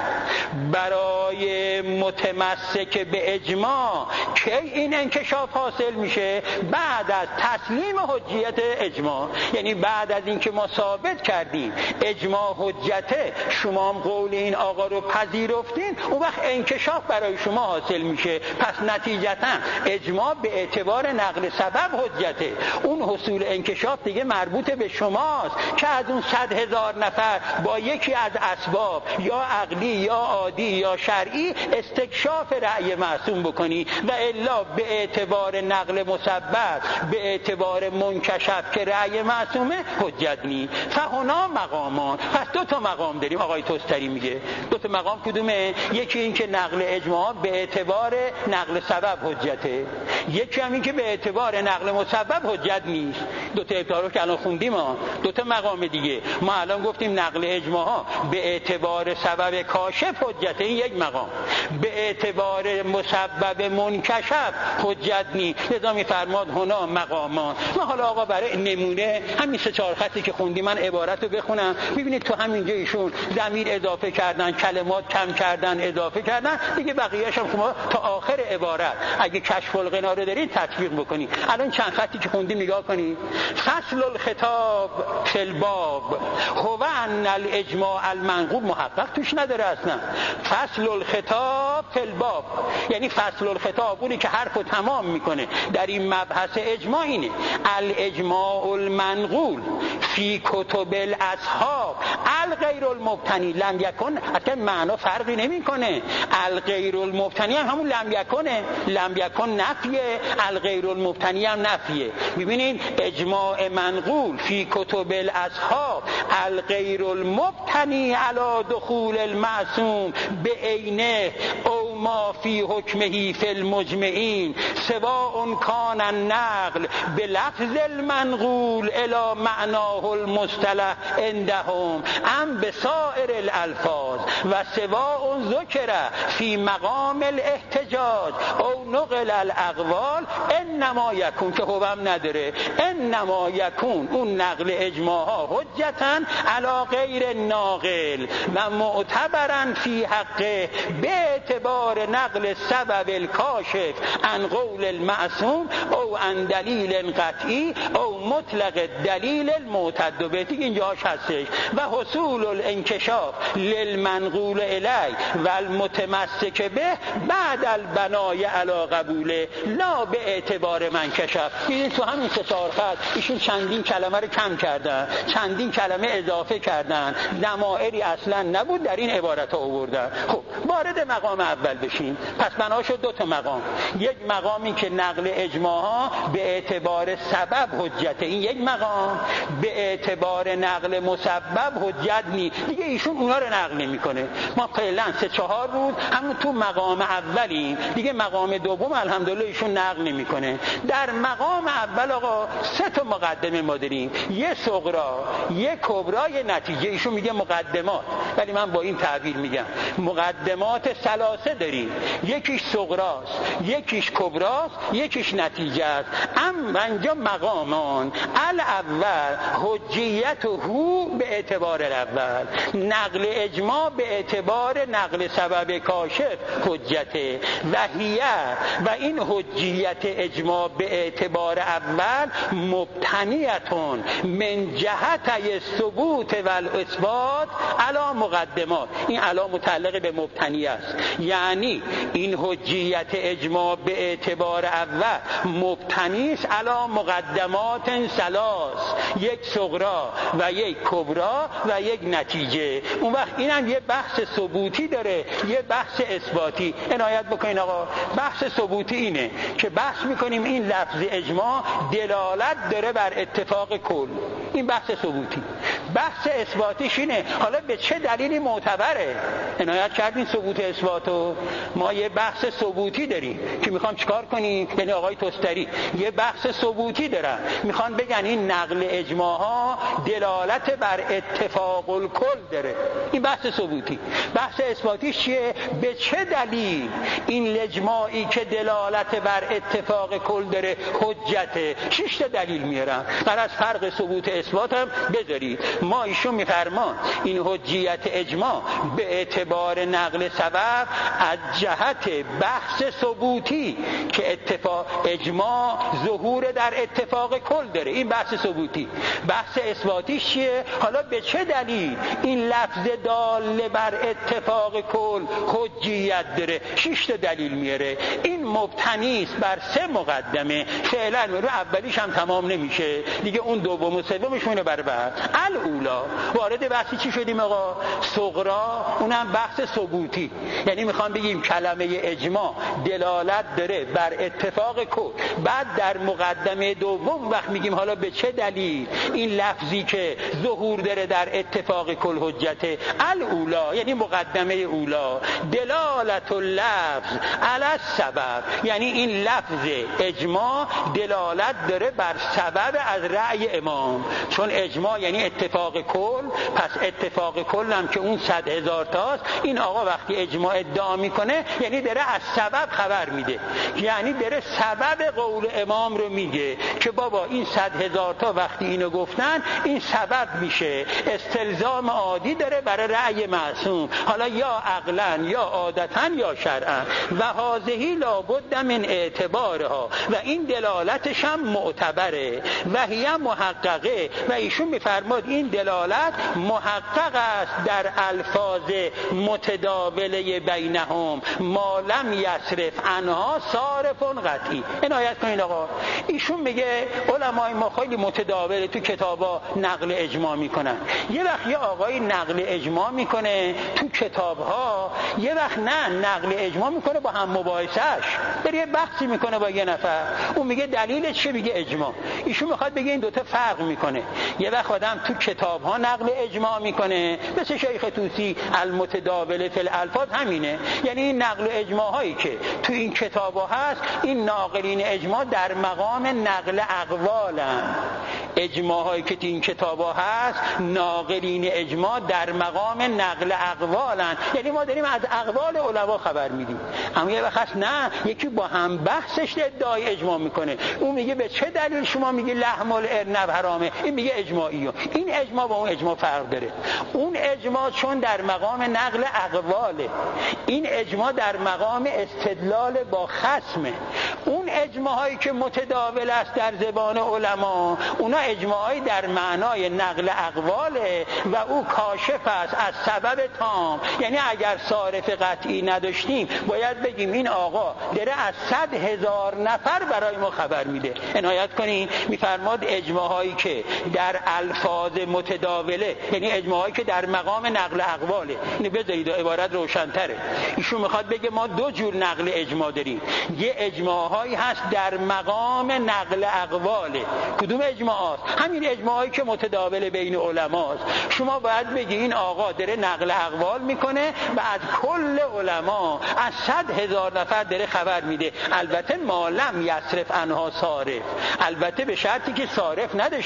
B: برای متمسک به اجماع که این انکشاف حاصل میشه بعد از تسلیم حجیت اجماع، یعنی بعد از اینکه ما ثابت کردیم اجماع حجته، شما هم قول این آقا رو پذیرفتین، اون وقت انکشاف برای شما حاصل میشه. پس نتیجتا اجماع به اعتبار نقل سبب حجته. اون حصول انکشاف دیگه مربوط به شماست که از اون 100,000 نفر با یکی از اسباب یا عقلی یا عادی یا شرعی استکشاف رأی معصوم بکنی، و الا به اعتبار نقل مسبب، به اعتبار منکشف که رأی معصومه حجت نی. فهنا مقامان. پس 2 تا مقام داریم. آقای توستری میگه 2 تا مقام کدومه؟ یکی این که نقل اجماع به اعتبار نقل سبب حجته، یکی هم این که به اعتبار نقل مسبب حجت نیست. 2 تا ابطال که الان خوندیم 2 تا مقام دیگه. ما الان گفتیم نقل اجماع به اعتبار سبب کاشف حجته، این یک مقام. به اعتبار مسبب منکشف حجت نیست. لذا میفرماد هنا مقامان. ما حالا آقا برای نمونه همین 3-4 خطی که خوندیم من عبارت رو بخونم. میبینید تو همینجا ایشون ضمیر اضافه کردن، کلمات کم کردن، اضافه کردن دیگه. بقیه‌اش هم شما تا آخر عبارت اگه کشف الغنا رو دارید تطبیق بکنید. الان چند خطی که خوندیم نگاه کنید. فصل الخطاب فی الباب هو ان الاجماع المنقول محقق توش نداره اصلا. فصل الخطاب فی الباب یعنی فصل الخطاب اونی که حرفو تمام میکنه در این مبحث اجماع اینه. الاجماع المنقول فی کتب الاصحاب الغیر المبتنی لم یکن، اصلا معنا فرقی نمیکنه. الغیر المبتنی هم همون لم یکنه، لم یکن نفیه، الغیر المبتنی هم نفیه. ببینید اجماع منقول فی کتب الاصحاب الغیر المبتنی علی دخول المعصوم به عینه او ما فی حکمه فی المجمعین سواء کان النقل به لفظ المنقول الی معناه المصطلح عندهم ام به سائر الالفاظ و سواء ذکر فی مقام الاحتجاج او نقل الاقوال انما یکون، که هم نداره، انما یکون اون نقل اجماع ها حجتاً علی غیر ناقل و معتبرا فی حقه به اعتبار نقل سبب الکاشف عن قول المعصوم او عن دلیل قطعی او مطلق دلیل المعتد به. اینجاش هستش. و حصول الانکشاف للمنقول الی و المتمسک به بعد البنای علی قبوله لا به اعتبار منکشف. این تو همین 3-4 خط ایشون چندین کلمه رو کم کردن، چندین کلمه اضافه کردن، ضمائری اصلا نبود در این عبارت ها آوردن. خب وارد مقام اول بشیم. پس بنا شد 2 تا مقام. یک مقامی که نقل اجماع ها به اعتبار سبب حجته، این یک مقام. به اعتبار نقل مسبب حجت نیست دیگه، ایشون اونا رو نقل نمیکنه. ما فعلا 3-4 روز همون تو مقام اولیم دیگه. مقام دوم الحمدلله ایشون نقل نمیکنه. در مقام اول آقا 3 تا مقدمه ما داریم، یه صغرا، یه کبرا، یه نتیجه. ایشون میگه مقدمات، ولی من با این تعبیر میگم مقدمات 3 داریم. داریم، یکیش صغراست، یکیش کبراست، یکیش نتیجه است. اما اینجا مقامان الاول حجیت هو به اعتبار الاول، نقل اجماع به اعتبار نقل سبب کاشف حجته و این حجیت اجماع به اعتبار اول مبتنیتون من جهت ثبوت و الاثبات علی مقدمات. این علی متعلق به مبتنی است، یعنی این حجیت اجماع به اعتبار اول مبتنی است علی مقدمات ثلاث، یک صغرا و یک کبرا و یک نتیجه. اون وقت اینم یه بحث ثبوتی داره، یه بحث اثباتی. عنایت بکنین آقا، بحث ثبوتی اینه که بحث میکنیم این لفظ اجماع دلالت داره بر اتفاق کل، این بحث ثبوتی. بحث اثباتیش اینه حالا به چه دلیلی معتبره. عنایت کردین ثبوت اثباتو. ما یه بحث ثبوتی داریم که میخوام چیکار کنیم، یعنی آقای توستری یه بحث ثبوتی دارن، میخوان بگن این نقل اجماع ها دلالت بر اتفاق الکل داره، این بحث ثبوتی. بحث اثباتیش چیه؟ به چه دلیل این اجماعی که دلالت بر اتفاق کل داره حجته. 6 تا دلیل میارم، بر از فرق ثبوت اثبات هم بذارید. ما ایشون میفرمان این حجیت اجماع به اعتبار نقل سبب از جهت بحث ثبوتی که اتفاق اجماع ظهور در اتفاق کل داره، این بحث ثبوتی. بحث اثباتیش چیه؟ حالا به چه دلیل این لفظ دال بر اتفاق کل حجیت داره. 6 تا دلیل میاره. این مبتنی است بر 3 مقدمه. فعلا رو اولیش هم تمام نمیشه دیگه، اون دوم و سومش مونه بر بعد. الاولا وارد بحثی چی شدیم آقا؟ صغرا، اونم بحث ثبوتی، یعنی میخوام بگیم کلمه اجماع دلالت داره بر اتفاق کل. بعد در مقدمه دوم وقت میگیم حالا به چه دلیل این لفظی که ظهور داره در اتفاق کل حجته. الاولا یعنی مقدمه اولا دلالت اللفظ علی السبب، یعنی این لفظ اجماع دلالت داره بر سبب از رأی امام، چون اجماع یعنی اتفاق کل، پس اتفاق کل هم که اون 100,000 تاست. این آقا وقتی اجماع ادعا میکنه یعنی داره از سبب خبر میده، یعنی داره سبب قول امام رو میگه که بابا این 100,000 تا وقتی اینو گفتن این سبب میشه، استلزام عادی داره برای رأی معصوم، حالا یا عقلا یا عادتا یا شرعا. و هذه لابد من اعتبارها، و این دلالتش هم معتبره. و هی محققه، و ایشون میفرماد این دلالت محقق است در الفاظ متداوله بینهم ما لم یصرف عنها صارف قطعی. عنایت کنین آقا، ایشون میگه علمای ما خیلی متداوله تو کتابا نقل اجماع میکنن. یه وقت یه آقای نقل اجماع میکنه تو کتابها، یه وقت نه نقل اجماع میکنه با هم مباحثش، داره یه بحثی میکنه با یه نفر، اون میگه دلیلش چه، میگه اجماع. ایشون میخواد بگه این دوتا فرق میکنه. یه وقت آدم تو کتابها نقل اجماع میکنه مثل شیخ طوسی المتداول فی الالفاظ همینه، یعنی این نقل اجماع هایی که تو این کتابها هست این ناقلین اجماع در مقام نقل اقوالن. اجماع هایی که تو این کتابها هست ناقلین اجماع در مقام نقل اقوالن، یعنی ما داریم از اقوال علما خبر میدیم. اما یه وقت نه یکی با هم بحثش ادعای اجماع میکنه، اون میگه به چه دلیل شما میگی لحم الارنب حرامه، این میگه اجماعیه. این اجماع با اون اجماع فرق داره. اون اجماع چون در مقام نقل اقواله، این اجماع در مقام استدلال با خصمه. اون اجماع هایی که متداول است در زبان علما اونا اجماعی در معنای نقل اقواله و او کاشف است از سبب تام، یعنی اگر صارف قطعی نداشتیم باید بگیم این آقا داره از 100,000 نفر برای ما خبر میده. عنایت کنین میفرماد اجماع هایی که در الفاظ متداوله، یعنی اجماع هایی که در مقام نقل اقواله. اینو بذارید عبارت روشن‌تره. ایشون میخواد بگه ما دو جور نقل اجماع داریم، یه اجماع هایی هست در مقام نقل اقواله. کدوم اجماعات؟ همین اجماع هایی که متداول بین علماست. شما باید بگی این آقا داره نقل اقوال میکنه و از کل علما از 100,000 نفر داره خبر میده. البته ما لم یصرف عنها صارف، البته به شرطی که صارف نداشته باشیم.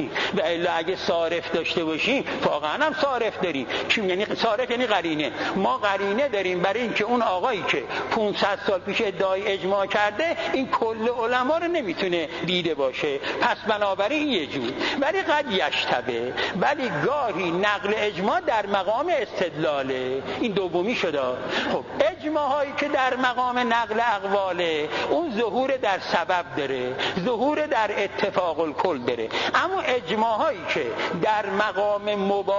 B: باشیم، و الا اگه صارف داشته باشیم واقعا هم صارف داریم. یعنی صارف یعنی قرینه. ما قرینه داریم برای اینکه اون آقایی که 500 سال پیش ادعای اجماع کرده این کل علما رو نمیتونه دیده باشه، پس بنابراین یه جور. ولی قد یشتبه، ولی گاهی نقل اجماع در مقام استدلاله. این دومی شده. خب اجماع هایی که در مقام نقل اقواله اون ظهور در سبب داره، ظهور در اتفاق الکل داره. اما اجماع هایی که در مقام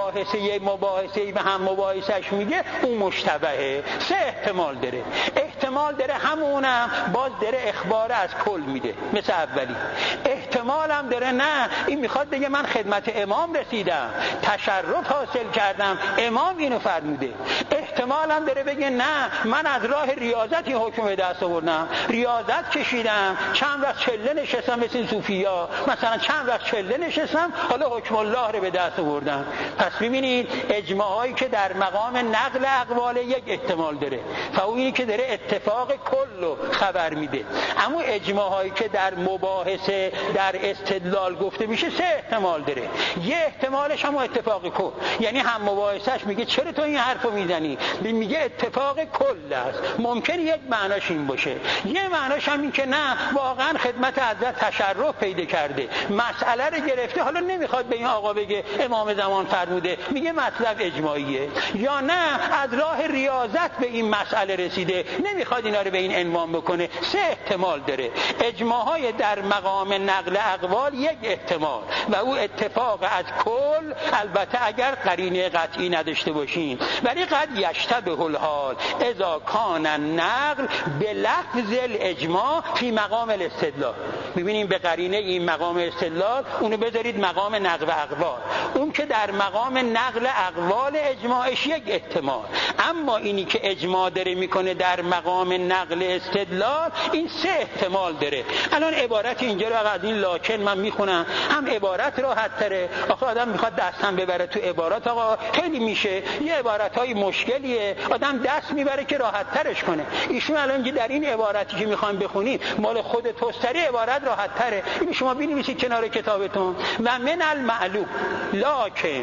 B: مباحثه به هم مباحثش میگه اون مشتبهه. سه احتمال داره. احتمال داره همونم باز داره اخبار از کل میده مثل اولی. احتمال هم داره نه این میخواد بگه من خدمت امام رسیدم، تشرف حاصل کردم، امام اینو فرموده. احتمال هم داره بگه نه من از راه ریاضت این حکم به دست آوردم، ریاضت کشیدم، چند وقت چله نشستم مثل صوفیا، مثلا چند وقت چله نشستم حالا حکم الله رو به دست آوردم. پس ببینید اجماعایی که در مقام نقل اقوال یک احتمال داره، فاوینی که داره اتفاق کل رو خبر میده. اما اجماعایی که در مباحثه در استدلال گفته میشه سه احتمال داره. یه احتمالش هم اتفاق کل، یعنی هم مباحثش میگه چرا تو این حرفو میزنی، میگه اتفاق کل است. ممکن یک معناش این باشه، یه معناش هم این که نه واقعا خدمت حضرت تشرف پیدا کرده، مسئله رو گرفته، حالا نمیخواد به این آقا بگه امام زمان فرموده، میگه مطلب اجماعیه. یا نه از راه ریاضت به این مسئله رسیده، نمیخواد اینا رو به این عنوان بکنه. سه احتمال داره. اجماعهای در مقام نقل اقوال یک احتمال و او اتفاق از کل، البته اگر قرینه قطعی نداشته باشیم. ولی قد یشتبه الحال اذا کان النقل بلفظ الاجماع فی مقام الاستدلال. ببینیم به قرینه این مقام استدلال اونو بذارید مقام نقل و اقوال. اون که در مقام نقل اقوال اجماعش یک احتمال، اما اینی که اجماع داره میکنه در مقام نقل استدلال این سه احتمال داره. الان عبارت اینجا رو از این لاکن من میخونم، هم عبارت راحت تره. آخه آدم میخواد دستم ببره تو عبارات، آقا خیلی میشه یه عبارتهای مشکلیه آدم دست میبره که راحت ترش کنه. ایشون الان در این عبارتی که میخوام بخونیم مال خود توستری عبارت راحت تره. اینو شما بنویسید کنار کتابتون. و من المعلوم لکن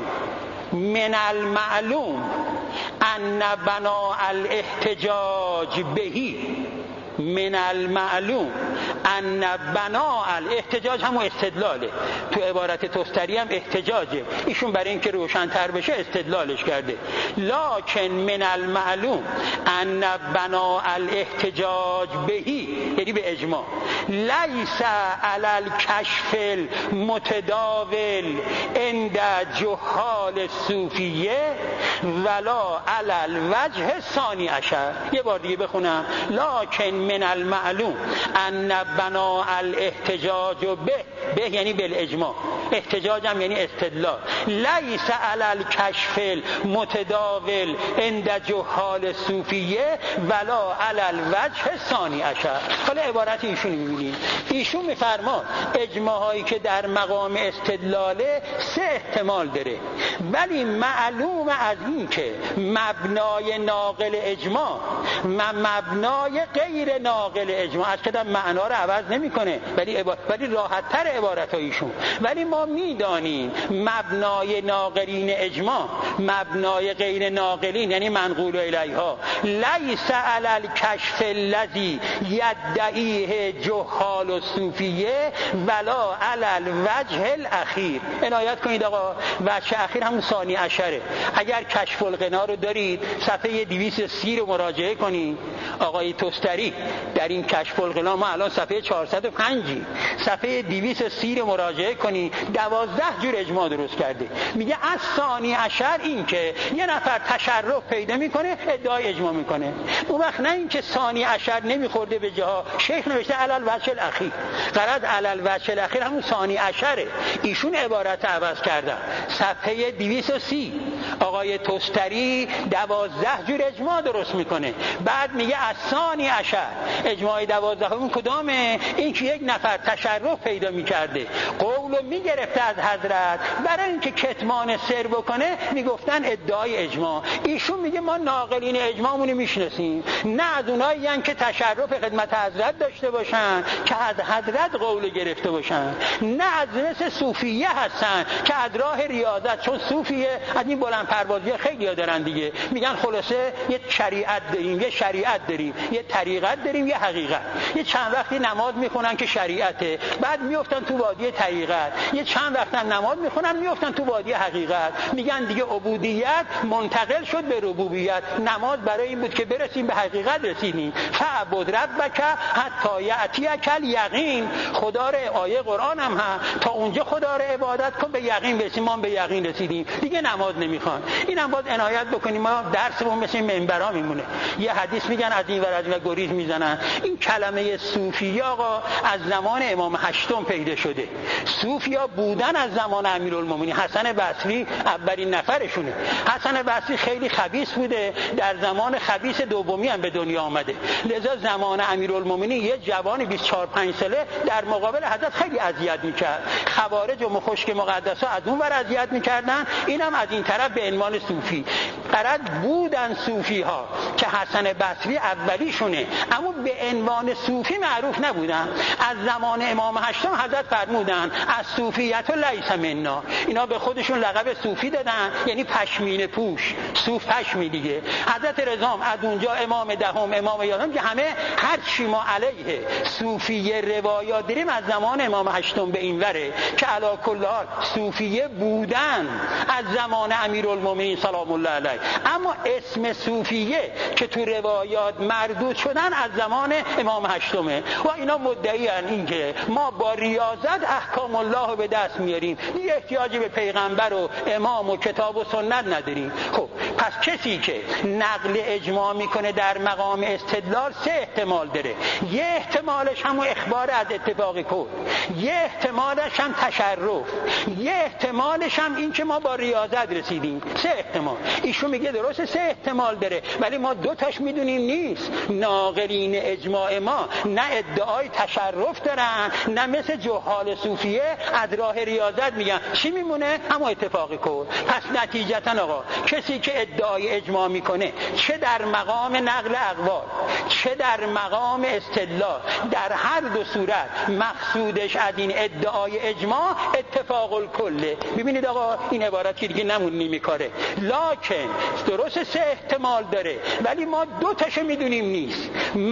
B: من المعلوم ان بناء الاحتجاج بهی، من المعلوم ان بناء الاحتجاج هم استدلاله. تو عبارت توستری هم احتجاجه، ایشون برای اینکه روشن‌تر بشه استدلالش کرده. لکن من المعلوم ان بناء الاحتجاج بهی یعنی به اجماع لیس علی الکشف المتداول عند جهال الصوفیه ولا علی الوجه الثانی عشر. یه بار دیگه بخونم. لکن من المعلوم ان بناء الاحتجاج به یعنی بالاجماع، احتجاج هم یعنی استدلال. لیس علی الکشف المتداول عند جهال الصوفیه ولا علی الوجه الثانی عشر. حالا عبارت ایشون می‌بینید. ایشون می‌فرماد اجماع هایی که در مقام استدلاله سه احتمال داره، ولی معلوم از این که مبنای ناقل اجماع و مبنای غیر ناقل اجماع از کدام معنا رو عوض نمی‌کنه، ولی راحت‌تر عبارتایشون. ولی ما می‌دانیم مبنای ناقلین اجماع، مبنای غیر ناقلین یعنی منقول الیها لیس علی الکشف الذی یدعیه جهال الصوفیه ولا علی الوجه الاخیر. عنایت کنید آقا، وجه اخیر همون ثانی عشره. اگر کشف الغنا رو دارید صفحه 230 رو مراجعه کنید. آقای توستری در این کشف الغنا، ما الان صفحه 405 صفحه 230 رو مراجعه کنید، 12 جور اجماع درست کرده. میگه از ثانی عشر این که یه نفر تشرف پیدا میکنه ادعای اجماع میکنه. اون وقت نه این که ثانی عشر نمیخورده به جاها، شیخ نوشته علل وجه الاخیر، غرض علل وجه الاخیر همون ثانی عشره. ایشون عبارت عوض کردن. صفحه 230 آقای توستری 12 جور اجماع درست میکنه. بعد میگه از ثانی عشر، اجماع 12 کدام هشتمه این که یک نفر تشرف پیدا میکرده قولو میگرفته از حضرت، برای اینکه کتمان سر بکنه میگفتن ادعای اجماع. ایشون میگه ما ناقلین اجماعمون میشناسیم، نه از اونایی که تشرف خدمت حضرت داشته باشن که از حضرت قول گرفته باشن، نه از مثل صوفیه هستن که از راه ریاضت، چون صوفیه از این بلند پروازی خیلی ها دارن دیگه، میگن خلاصه یه شریعت داریم، یه شریعت داریم، یه طریقت داریم، یه حقیقت. یه چند وقتی نماز میخونن که شریعته، بعد میافتن تو وادی طریقت، یه چند وقت نماز میخونن میافتن تو وادی حقیقت، میگن دیگه عبودیت منتقل شد به ربوبیت. نماز برای این بود که برسیم به حقیقت رسیدیم. فعبد ربک حتی یأتیک الیقین. خدا رو آیه قرآن هم هست تا اونجا خدا رو عبادت کن به یقین برسیم. ما به یقین رسیدیم دیگه نماز نمیخوان. اینم باید عنایت بکنیم، ما درسمون مثل منبرا میمونه. یه حدیث میگن از این ور از اون گریز میزنن. این کلمه صوفی آقا از زمان امام هشتم پیدا شده. صوفیا بودن از زمان امیرالمومنین. حسن بصری اولین نفرشونه. حسن بصری خیلی خبیث بوده، در زمان خبیث دومی هم به دنیا آمده، لذا زمان امیرالمومنین یه جوان 24-25 ساله در مقابل حضرت خیلی اذیت میکرد. خوارج و مخشک مقدسا از اون ور اذیت میکردن، اینم از این طرف به عنوان صوفی. قرار بودن صوفی ها که حسن بصری اولیشونه، اما به عنوان صوفی معروف نبودن. از زمان امام هشتم حضرت فرمودن از صوفیت لیس منا. اینا به خودشون لقب صوفی دادن، یعنی پشمینه پوش، صوف پشمی دیگه. حضرت رضا از اونجا امام دهم، امام یازدهم که همه هر چی ما علیه صوفیه روایات داریم از زمان امام هشتم به این وره که علی کل حال صوفیه بودن از زمان امیرالمومنین سلام الله علیه، اما اسم صوفیه که تو روایات مردود شدن از زمان امام هشتمه. و اینا مدعی ان این که ما با ریاضت احکام الله رو به دست میاریم، یه احتیاجی به پیغمبر و امام و کتاب و سنت نداریم. خب پس کسی که نقل اجماع میکنه در مقام استدلال سه احتمال داره. یه احتمالش هم اخبار از اتفاق کل، یه احتمالش هم تشرف، یه احتمالش هم این که ما با ریاضت رسیدیم. سه احتمال. ایشون میگه درسته سه احتمال داره، ولی ما دو تاش میدونیم نیست. ناقلین اجماع ما نه ادعای تشرف دارن، نه مثل جهال صوفیه از راه ریاضت میگن. چی میمونه؟ اما اتفاق کل. پس نتیجتا آقا کسی که ادعای اجماع میکنه، چه در مقام نقل اقوال چه در مقام استدلال، در هر دو صورت مقصودش از این ادعای اجماع اتفاق الکله. ببینید آقا این عبارت که دیگه نمونی میکاره، لکن درست سه احتمال داره ولی ما دو تاشو میدونیم نیست.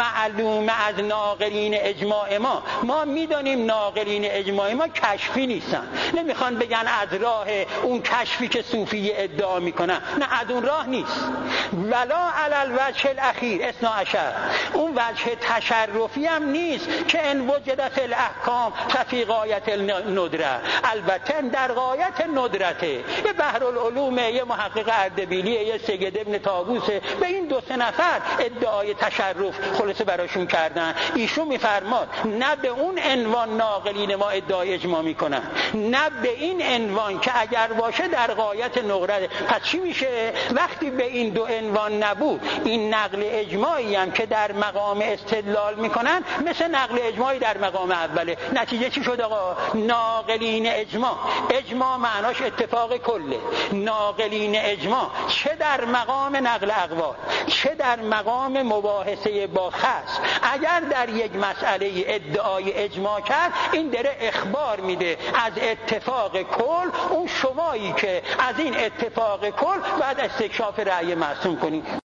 B: معلومه از ناقلین اجماع ما میدونیم ناقلین اجماع ما کشفی نیستن، نمیخوان بگن از راه اون کشفی که صوفیه ادعا میکنن، نه از اون راه نیست. ولا علی الوجه الاخیر 12، اون وجه تشرفی هم نیست که ان وجدت الاحکام ففی غایت الندره. البته در غایت ندرته. یه بحرالعلوم، یه محقق اردبیلی، یه سید ابن طاووس، به این دو سه نفر ادعای تشرف خلاصه براشون کردن. ایشون میفرماد نه به اون عنوان ناقلین ما ادعای اجماع میکنن، نه به این عنوان که اگر باشه در غایت نقره. پس چی میشه؟ وقتی به این دو عنوان نبود، این نقل اجماعی هم که در مقام استدلال میکنن مثل نقل اجماعی در مقام اوله. نتیجه چی شد آقا؟ ناقلین اجماع معناش اتفاق کله. ناقلین اجماع چه در مقام نقل اقوال چه در مقام مباحثه با خصم، اگر در یک مسئله ادعای اجماع کرد، این داره اخبار میده از اتفاق کل. اون شمایی که از این اتفاق کل بعد استکشاف رأی معصوم کنید.